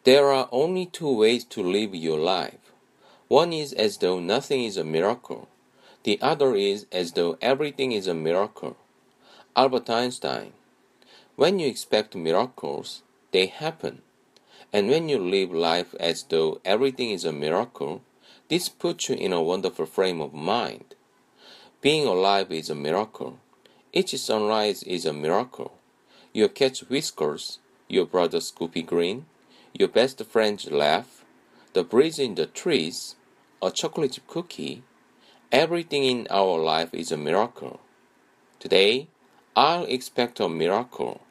There are only two ways to live your life. One is as though nothing is a miracle. The other is as though everything is a miracle. Albert Einstein. When you expect miracles, they happen. And when you live life as though everything is a miracle, this puts you in a wonderful frame of mind. Being alive is a miracle. Each sunrise is a miracle. Your cat's whiskers, your brother Scoopy Green, your best friend's laugh, the breeze in the trees, a chocolate chip cookie, everything in our life is a miracle. Today, I'll expect a miracle.